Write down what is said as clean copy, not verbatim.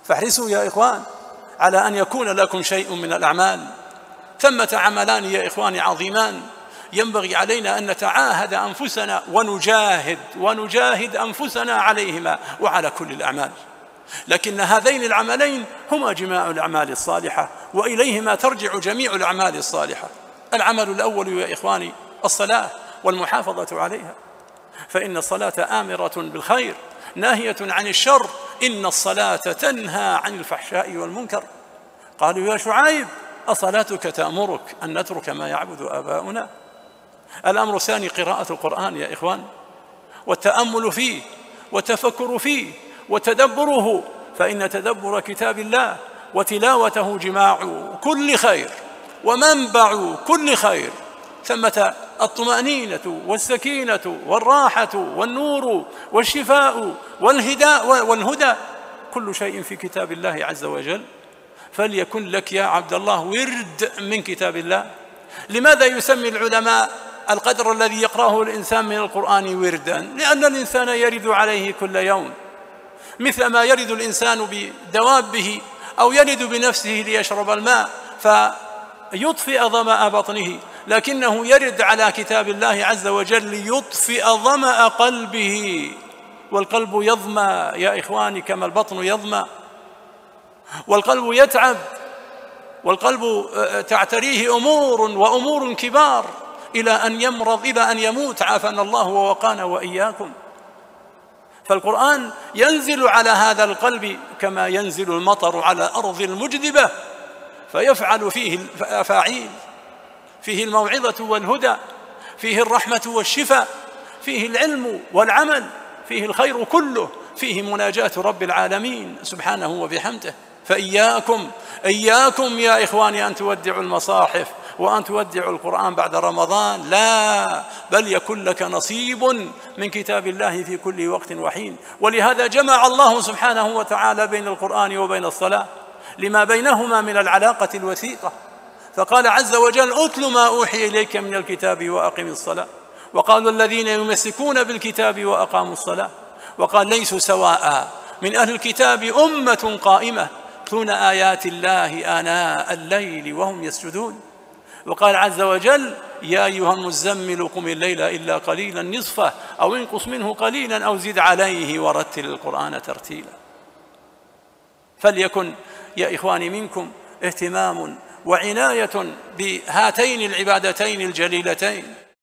فاحرصوا يا إخوان على أن يكون لكم شيء من الأعمال. ثمة عملان يا إخواني عظيمان ينبغي علينا أن نتعاهد أنفسنا ونجاهد أنفسنا عليهما وعلى كل الأعمال. لكن هذين العملين هما جماع الأعمال الصالحة، وإليهما ترجع جميع الأعمال الصالحة. العمل الأول يا إخواني الصلاة والمحافظة عليها، فإن الصلاة آمرة بالخير ناهية عن الشر، إن الصلاة تنهى عن الفحشاء والمنكر. قالوا يا شعيب أصلاتك تأمرك أن نترك ما يعبد آباؤنا؟ الأمر الثاني قراءة القرآن يا إخوان، والتأمل فيه والتفكر فيه وتدبره، فإن تدبر كتاب الله وتلاوته جماع كل خير ومنبع كل خير. ثمة الطمأنينة والسكينة والراحة والنور والشفاء والهدى كل شيء في كتاب الله عز وجل. فليكن لك يا عبد الله ورد من كتاب الله. لماذا يسمي العلماء القدر الذي يقرأه الإنسان من القرآن وردا؟ لأن الإنسان يرد عليه كل يوم، مثل ما يرد الإنسان بدوابه أو يرد بنفسه ليشرب الماء فيطفئ ظمأ بطنه، لكنه يرد على كتاب الله عز وجل ليطفئ ظمأ قلبه. والقلب يظمأ يا إخواني كما البطن يظمأ، والقلب يتعب، والقلب تعتريه أمور كبار إلى أن يمرض، إلى أن يموت، عافانا الله ووقانا وإياكم. فالقرآن ينزل على هذا القلب كما ينزل المطر على أرض المجدبة، فيفعل فيه الأفاعيل، فيه الموعظة والهدى، فيه الرحمة والشفاء، فيه العلم والعمل، فيه الخير كله، فيه مناجاة رب العالمين سبحانه وبحمده. فإياكم يا إخواني أن تودعوا المصاحف وأن تودعوا القرآن بعد رمضان، لا، بل يكن لك نصيب من كتاب الله في كل وقت وحين. ولهذا جمع الله سبحانه وتعالى بين القرآن وبين الصلاة لما بينهما من العلاقة الوثيقة، فقال عز وجل أتل ما أوحي إليك من الكتاب وأقم الصلاة. وقال الذين يمسكون بالكتاب وأقاموا الصلاة. وقال ليسوا سواء من أهل الكتاب أمة قائمة يتلون آيات الله آناء الليل وهم يسجدون. وقال عز وجل يا أيها المزمل قم الليل إلا قليلا نصفه أو انقص منه قليلا أو زد عليه ورتل القرآن ترتيلا. فليكن يا إخواني منكم اهتمام وعناية بهاتين العبادتين الجليلتين.